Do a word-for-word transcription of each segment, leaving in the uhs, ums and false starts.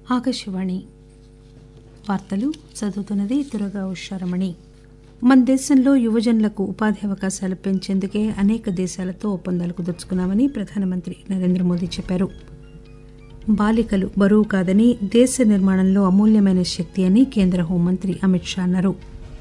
ఆకాశవాణి వార్తలు చదువుతున్నది దుర్గా ఉషారమణి. మన దేశంలో యువజనులకు ఉపాధి అవకాశాలు పెంచేందుకే అనేక దేశాలతో ఒప్పందాలు కుదుర్చుకున్నామని ప్రధానమంత్రి నరేంద్ర మోదీ చెప్పారు. బాలికలు బరువు కాదని, దేశ నిర్మాణంలో అమూల్యమైన శక్తి అని కేంద్ర హోంమంత్రి అమిత్ షా అన్నారు.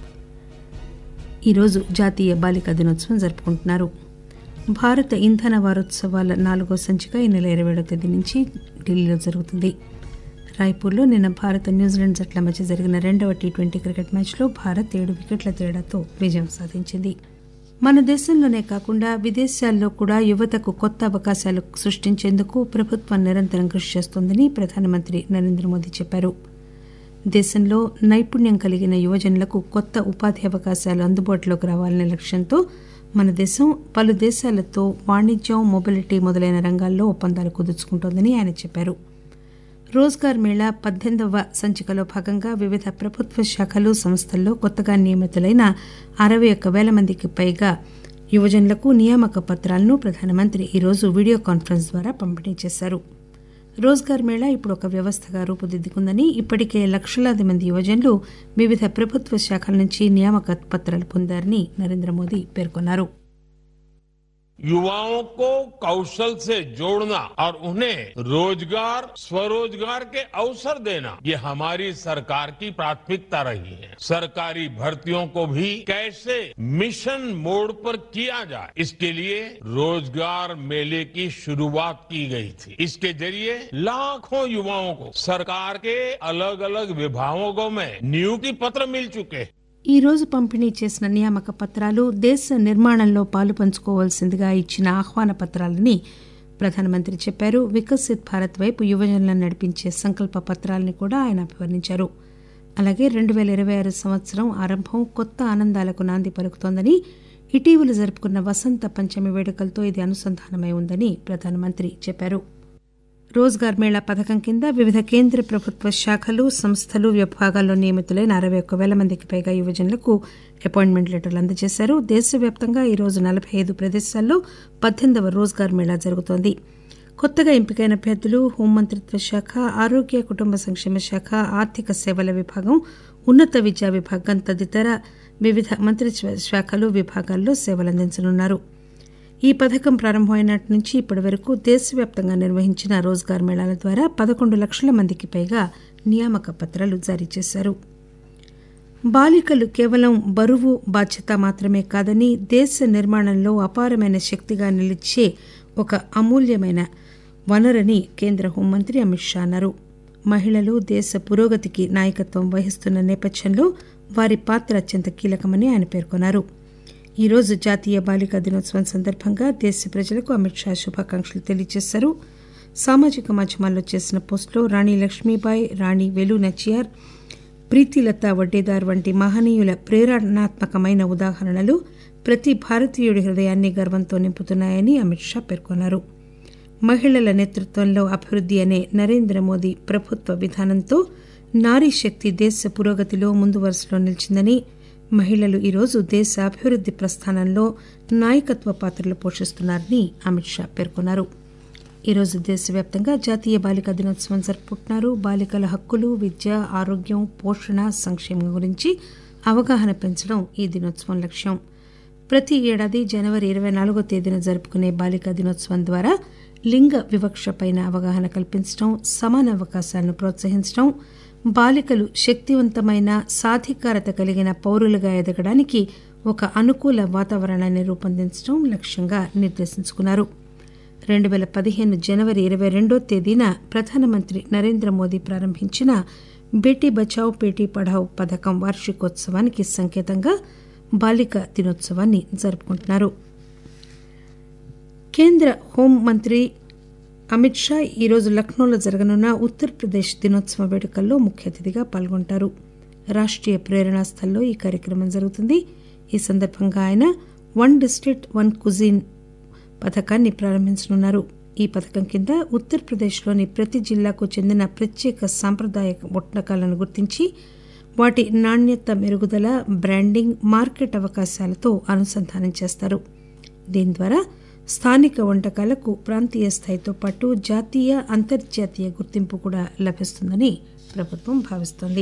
ఈరోజు జాతీయ బాలికా దినోత్సవం జరుపుకుంటున్నారు. భారత ఇంధన వారోత్సవాల నాలుగో సంచిక ఈ నెల ఇరవై ఏడవ తేదీ నుంచి ఢిల్లీలో జరుగుతుంది. రాయ్పూర్లో నిన్న భారత్ న్యూజిలాండ్ జట్ల మధ్య జరిగిన రెండవ టీ ట్వంటీ క్రికెట్ మ్యాచ్లో భారత్ ఏడు వికెట్ల తేడాతో విజయం సాధించింది. మన దేశంలోనే కాకుండా విదేశాల్లో కూడా యువతకు కొత్త అవకాశాలు సృష్టించేందుకు ప్రభుత్వం నిరంతరం కృషి చేస్తోందని ప్రధానమంత్రి నరేంద్ర మోదీ చెప్పారు. దేశంలో నైపుణ్యం కలిగిన యువజనులకు కొత్త ఉపాధి అవకాశాలు అందుబాటులోకి రావాలనే లక్ష్యంతో మన దేశం పలు దేశాలతో వాణిజ్యం, మొబిలిటీ మొదలైన రంగాల్లో ఒప్పందాలు కుదుర్చుకుంటోందని ఆయన చెప్పారు. రోజ్గార్ మేళా పద్దెనిమిదవ సంచికలో భాగంగా వివిధ ప్రభుత్వ శాఖలు, సంస్థల్లో కొత్తగా నియమితులైన అరవై ఒక్క పేల మందికి పైగా యువజనులకు నియామక పత్రాలను ప్రధానమంత్రి ఈరోజు వీడియో కాన్ఫరెన్స్ ద్వారా పంపిణీ చేశారు. రోజ్గార్ మేళా ఇప్పుడు ఒక వ్యవస్థగా రూపుదిద్దుకుందని, ఇప్పటికే లక్షలాది మంది యువజనులు వివిధ ప్రభుత్వ శాఖల నుంచి నియామక పత్రాలు పొందారని నరేంద్ర మోదీ పేర్కొన్నారు. युवाओं को कौशल से जोड़ना और उन्हें रोजगार, स्वरोजगार के अवसर देना, ये हमारी सरकार की प्राथमिकता रही है. सरकारी भर्तियों को भी कैसे मिशन मोड पर किया जाए, इसके लिए रोजगार मेले की शुरुआत की गई थी. इसके जरिए लाखों युवाओं को सरकार के अलग अलग विभागों में नियुक्ति पत्र मिल चुके हैं. ఈ రోజు పంపిణీ చేసిన నియామక పత్రాలు దేశ నిర్మాణంలో పాలు పంచుకోవాల్సిందిగా ఇచ్చిన ఆహ్వాన పత్రాలని ప్రధానమంత్రి చెప్పారు. వికసిత్ భారత్ వైపు యువజనులను నడిపించే సంకల్ప పత్రాలని కూడా ఆయన అభివర్ణించారు. అలాగే రెండు పేల ఇరవై ఆరు సంవత్సరం ఆరంభం కొత్త ఆనందాలకు నాంది పలుకుతోందని, ఇటీవల జరుపుకున్న వసంత పంచమి వేడుకలతో ఇది అనుసంధానమై ఉందని ప్రధానమంత్రి చెప్పారు. రోజ్గార్ మేళా పథకం కింద వివిధ కేంద్ర ప్రభుత్వ శాఖలు, సంస్థలు, విభాగాల్లో నియమితులైన అరవై ఒక్క పేల మందికి పైగా యువజనులకు అపాయింట్మెంట్ లెటర్లు అందజేశారు. దేశవ్యాప్తంగా ఈరోజు నలభై ఐదు ప్రదేశాల్లో పద్దెనిమిదవ రోజ్గార్ మేళా జరుగుతోంది. కొత్తగా ఎంపికైన అభ్యర్థులు హోంమంత్రిత్వ శాఖ, ఆరోగ్య కుటుంబ సంక్షేమ శాఖ, ఆర్థిక సేవల విభాగం, ఉన్నత విద్యా విభాగం తదితర వివిధ మంత్రిత్వ శాఖలు, విభాగాల్లో సేవలందించనున్నారు. ఈ పథకం ప్రారంభమైనటి నుంచి ఇప్పటి వరకు దేశవ్యాప్తంగా నిర్వహించిన రోజ్గార్ మేళాల ద్వారా పదకొండు లక్షల మందికి పైగా నియామక పత్రాలు జారీ చేశారు. బాలికలు కేవలం బరువు, బాధ్యత మాత్రమే కాదని, దేశ నిర్మాణంలో అపారమైన శక్తిగా నిలిచే ఒక అమూల్యమైన వనరని కేంద్ర హోంమంత్రి అమిత్ షా అన్నారు. మహిళలు దేశ పురోగతికి నాయకత్వం వహిస్తున్న నేపథ్యంలో వారి పాత్ర అత్యంత కీలకమని ఆయన పేర్కొన్నారు. ఈరోజు జాతీయ బాలికా దినోత్సవం సందర్భంగా దేశ ప్రజలకు అమిత్ షా శుభాకాంక్షలు తెలియజేశారు. సామాజిక మాధ్యమాల్లో చేసిన పోస్టులో రాణి లక్ష్మీబాయి, రాణి వెలు నచియార్, ప్రీతిలత వడ్డేదార్ వంటి మహనీయుల ప్రేరణాత్మకమైన ఉదాహరణలు ప్రతి భారతీయుడి హృదయాన్ని గర్వంతో నింపుతున్నాయని అమిత్ షా పేర్కొన్నారు. మహిళల నేతృత్వంలో అభివృద్ది అనే నరేంద్ర మోదీ ప్రభుత్వ విధానంతో నారీ శక్తి దేశ పురోగతిలో ముందు వరుసలో నిలిచిందని, మహిళలు ఈరోజు దేశ అభివృద్ది ప్రస్థానంలో నాయకత్వ పాత్రలు పోషిస్తున్నారని అమిత్ షా పేర్కొన్నారు. ఈరోజు దేశవ్యాప్తంగా జాతీయ బాలికా దినోత్సవం జరుపుకుంటున్నారు. బాలికల హక్కులు, విద్య, ఆరోగ్యం, పోషణ, సంక్షేమం గురించి అవగాహన పెంచడం ఈ దినోత్సవం లక్ష్యం. ప్రతి ఏడాది జనవరి ఇరవై నాలుగో తేదీన జరుపుకునే బాలికా దినోత్సవం ద్వారా లింగ వివక్షపై అవగాహన కల్పించడం, సమాన అవకాశాలను ప్రోత్సహించడం, బాలికలు శక్తివంతమైన, సాధికారత కలిగిన పౌరులుగా ఎదగడానికి ఒక అనుకూల వాతావరణాన్ని రూపొందించడం లక్ష్యంగా నిర్దేశించుకున్నారు. రెండు పేల పదిహేను జనవరి ఇరవై రెండో తేదీన ప్రధానమంత్రి నరేంద్ర మోదీ ప్రారంభించిన బేటీ బచావ్ బేటీ పఢావ్ పథకం వార్షికోత్సవానికి సంకేతంగా బాలికా దినోత్సవాన్ని జరుపుకుంటున్నారు. కేంద్ర హోంమంత్రి అమిత్ షా ఈరోజు లక్నోలో జరగనున్న ఉత్తరప్రదేశ్ దినోత్సవ వేడుకల్లో ముఖ్య అతిథిగా పాల్గొంటారు. రాష్టీయ ప్రేరణా స్థల్లో ఈ కార్యక్రమం జరుగుతుంది. ఈ సందర్భంగా ఆయన వన్ డిస్టిక్ట్ వన్ కుజిన్ పథకాన్ని ప్రారంభించనున్నారు. ఈ పథకం కింద ఉత్తరప్రదేశ్లోని ప్రతి జిల్లాకు చెందిన ప్రత్యేక సాంప్రదాయ వంటకాలను గుర్తించి వాటి నాణ్యత మెరుగుదల, బ్రాండింగ్, మార్కెట్ అవకాశాలతో అనుసంధానం చేస్తారు. దీని ద్వారా స్థానిక వంటకాలకు ప్రాంతీయ స్థాయితో పాటు జాతీయ అంతర్జాతీయ గుర్తింపు కూడా లభిస్తుందని ప్రభుత్వం భావిస్తోంది.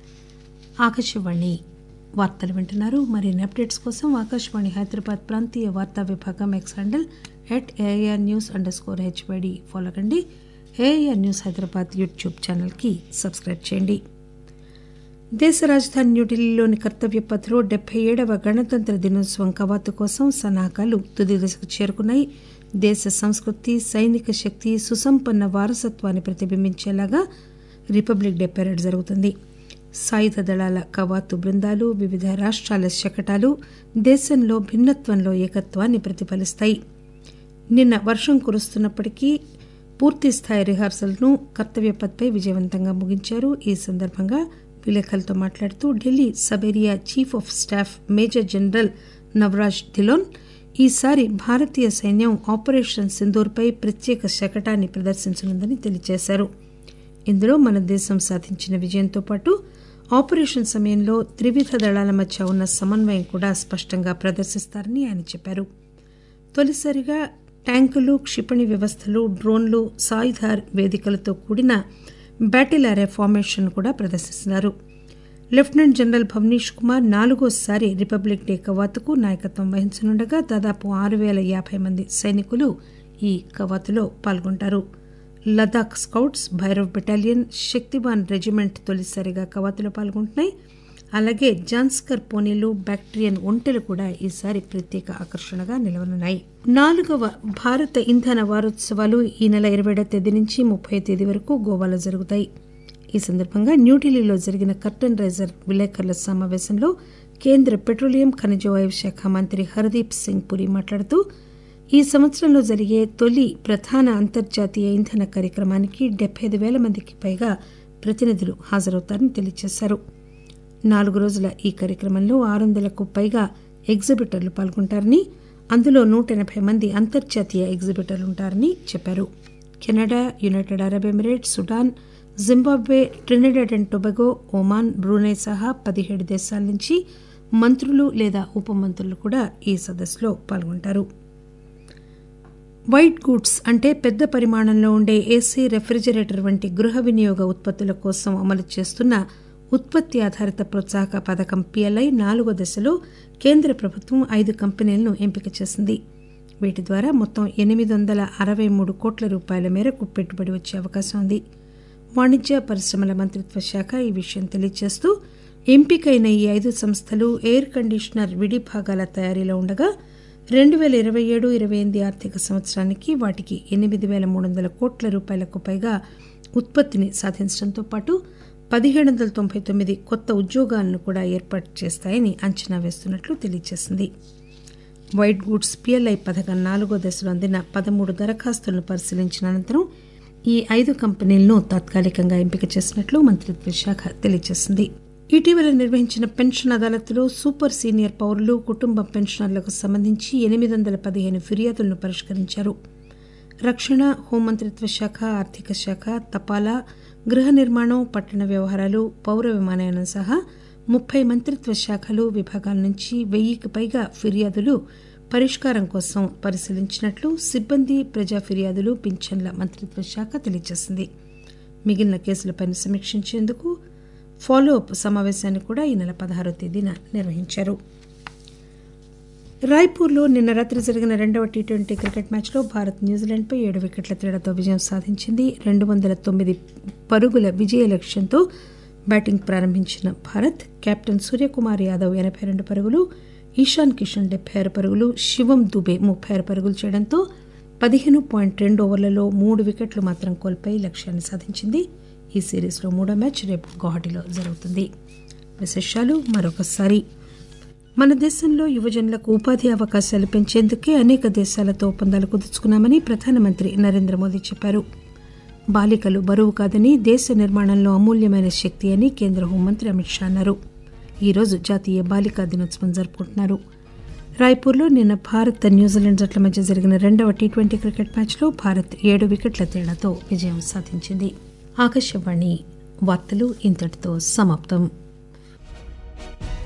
ఆకాశవాణి వార్తలు వింటున్నారు. మరిన్ని అప్డేట్స్ కోసం ఆకాశవాణి హైదరాబాద్ ప్రాంతీయ వార్తా విభాగం X handle at AIR news underscore HYD follow కండి. ఏఐఆర్ న్యూస్ హైదరాబాద్ యూట్యూబ్ ఛానల్కి సబ్స్క్రైబ్ చేయండి. దేశ రాజధాని న్యూఢిల్లీలోని కర్తవ్య పథ్లో డెబ్బై ఏడవ గణతంత్ర దినోత్సవం కవాతు కోసం సన్నాహాలు తుది దశకు చేరుకున్నాయి. దేశ సంస్కృతి, సైనిక శక్తి, సుసంపన్న వారసత్వాన్ని ప్రతిబింబించేలాగా రిపబ్లిక్ డే పెరేడ్ జరుగుతుంది. సాయుధ దళాల కవాతు బృందాలు, వివిధ రాష్ట్రాల శకటాలు దేశంలో భిన్నత్వంలో ఏకత్వాన్ని ప్రతిఫలిస్తాయి. నిన్న వర్షం కురుస్తున్నప్పటికీ పూర్తిస్థాయి రిహార్సల్ను కర్తవ్య పథ్పై విజయవంతంగా ముగించారు. ఈ సందర్భంగా విలేకరులతో మాట్లాడుతూ Delhi sub area chief of staff major general Navraj Dhillon ఈసారి భారతీయ సైన్యం ఆపరేషన్ సింధూర్పై ప్రత్యేక శకటాన్ని ప్రదర్శించనుందని తెలియజేశారు. ఇందులో మన దేశం సాధించిన విజయంతో పాటు ఆపరేషన్ సమయంలో త్రివిధ దళాల మధ్య ఉన్న సమన్వయం కూడా స్పష్టంగా ప్రదర్శిస్తారని ఆయన చెప్పారు. తొలిసారిగా ట్యాంకులు, క్షిపణి వ్యవస్థలు, డ్రోన్లు, సాయుధ వేదికలతో కూడిన బ్యాటిల్ ఆరే ఫార్మేషన్ కూడా ప్రదర్శిస్తున్నారు. లెఫ్టినెంట్ జనరల్ భవనీష్ కుమార్ నాలుగోసారి రిపబ్లిక్ డే కవాతుకు నాయకత్వం వహించనుండగా దాదాపు ఆరు పేల యాభై మంది సైనికులు ఈ కవాతులో పాల్గొంటారు. Ladakh scouts, Bhairav battalion, Shaktibaan regiment తొలిసారిగా కవాతులో పాల్గొంటున్నాయి. అలాగే జాన్స్కర్ పోనీలు, బ్యాక్టీరియన్ ఒంటెలు కూడా ఈసారి ప్రత్యేక ఆకర్షణగా నిలవనున్నాయి. నాలుగవ భారత ఇంధన వారోత్సవాలు ఈ నెల ఇరవైడవ తేదీ నుంచి ముప్పై తేదీ వరకు గోవాలో జరుగుతాయి. ఈ సందర్భంగా న్యూఢిల్లీలో జరిగిన కర్టన్ రైజర్ విలేకరుల సమావేశంలో కేంద్ర పెట్రోలియం, ఖనిజ వాయువు శాఖ మంత్రి హర్దీప్ సింగ్ పురి మాట్లాడుతూ ఈ సంవత్సరంలో జరిగే తొలి ప్రధాన అంతర్జాతీయ ఇంధన కార్యక్రమానికి డెబ్బై ఐదు పేల మందికి పైగా ప్రతినిధులు హాజరవుతారని తెలియజేశారు. నాలుగు రోజుల ఈ కార్యక్రమంలో ఆరు వందలకు పైగా ఎగ్జిబిటర్లు పాల్గొంటారని, అందులో నూట ఎనభై మంది అంతర్జాతీయ ఎగ్జిబిటర్లు ఉంటారని చెప్పారు. Canada, United Arab Emirates, Sudan, Zimbabwe, Trinidad and Tobago, Oman, Brunei సహా పదిహేడు దేశాల నుంచి మంత్రులు లేదా ఉప మంత్రులు కూడా ఈ సదస్సులో పాల్గొంటారు. వైట్ గూడ్స్ అంటే పెద్ద పరిమాణంలో ఉండే ఏసీ, రెఫ్రిజిరేటర్ వంటి గృహ వినియోగ ఉత్పత్తుల కోసం అమలు చేస్తున్న ఉత్పత్తి ఆధారిత ప్రోత్సాహక పథకం పిఎల్ఐ నాలుగో దశలో కేంద్ర ప్రభుత్వం ఐదు కంపెనీలను ఎంపిక చేసింది. వీటి ద్వారా మొత్తం ఎనిమిది వందల అరవై మూడు కోట్ల రూపాయల మేరకు పెట్టుబడి వచ్చే అవకాశం ఉంది. వాణిజ్య పరిశ్రమల మంత్రిత్వ శాఖ ఈ విషయం తెలియజేస్తూ ఎంపికైన ఈ ఐదు సంస్థలు ఎయిర్ కండిషనర్ విడి భాగాల తయారీలో ఉండగా రెండు పేల ఇరవై ఏడు ఇరవై ఎనిమిది ఆర్థిక సంవత్సరానికి వాటికి ఎనిమిది పేల మూడు వందల కోట్ల రూపాయలకు పైగా ఉత్పత్తిని సాధించడంతో పాటు పదిహేడు వందల తొంభై తొమ్మిది కొత్త ఉద్యోగాలను కూడా ఏర్పాటు చేస్తాయని అంచనా వేస్తున్నట్లు తెలియజేసింది. వైట్ గూడ్స్ పిఎల్ఐ పథకం నాలుగో దశలో అందిన పదమూడు దరఖాస్తులను పరిశీలించిన అనంతరం ఈ ఐదు కంపెనీలను తాత్కాలికంగా ఎంపిక చేసినట్లు మంత్రిత్వ శాఖ తెలియజేసింది. ఇటీవల నిర్వహించిన పెన్షన్ అదాలత్లో సూపర్ సీనియర్ పౌరులు, కుటుంబ పెన్షనర్లకు సంబంధించి ఎనిమిది వందల పదిహేను ఫిర్యాదులను పరిష్కరించారు. రక్షణ, హోంమంత్రిత్వ శాఖ, ఆర్థిక శాఖ, తపాలా, గృహ నిర్మాణం, పట్టణ వ్యవహారాలు, పౌర విమానయానం సహా ముప్పై మంత్రిత్వ శాఖలు, విభాగాల నుంచి వెయ్యికి పైగా ఫిర్యాదులు పరిష్కారం కోసం పరిశీలించినట్లు సిబ్బంది, ప్రజా ఫిర్యాదులు, పింఛన్ల మంత్రిత్వ శాఖ తెలియజేసింది. మిగిలిన కేసులపై సమీక్షించేందుకు ఫాలో అప్ సమావేశాన్ని కూడా ఈ నెల పదహారవ తేదీన నిర్వహించారు. రాయ్పూర్లో నిన్న రాత్రి జరిగిన రెండవ టీ ట్వంటీ క్రికెట్ మ్యాచ్లో భారత్ న్యూజిలాండ్పై ఏడు వికెట్ల తేడాతో విజయం సాధించింది. రెండు వందల తొమ్మిది పరుగుల విజయ లక్ష్యంతో బ్యాటింగ్ ప్రారంభించిన భారత్ కెప్టెన్ సూర్యకుమార్ యాదవ్ ఎనభై రెండు పరుగులు, ఈశాన్ కిషన్ డెబ్బై ఆరు పరుగులు, శివం దుబే ముప్పై ఆరు పరుగులు చేయడంతో పదిహేను పాయింట్ రెండు ఓవర్లలో మూడు వికెట్లు మాత్రం కోల్పోయి లక్ష్యాన్ని సాధించింది. ఈ సిరీస్లో మూడో మ్యాచ్ రేపు గౌహటిలో జరుగుతుంది. విశేషాలు మరొకసారి. మన దేశంలో యువజనులకు ఉపాధి అవకాశాలు పెంచేందుకే అనేక దేశాలతో ఒప్పందాలు కుదుర్చుకున్నామని ప్రధానమంత్రి నరేంద్ర మోదీ చెప్పారు. బాలికలు బరువు కాదని, దేశ నిర్మాణంలో అమూల్యమైన శక్తి అని కేంద్ర హోంమంత్రి అమిత్ షా అన్నారు. ఈరోజు జాతీయ బాలికా దినోత్సవం జరుపుకుంటున్నారు. రాయ్పూర్లో నిన్న భారత్ న్యూజిలాండ్ జట్ల మధ్య జరిగిన రెండవ టీ ట్వంటీ క్రికెట్ మ్యాచ్లో భారత్ ఏడు వికెట్ల తేడాతో విజయం సాధించింది. ఆకాశవాణి వార్తలు ఇంతటితో సమాప్తం.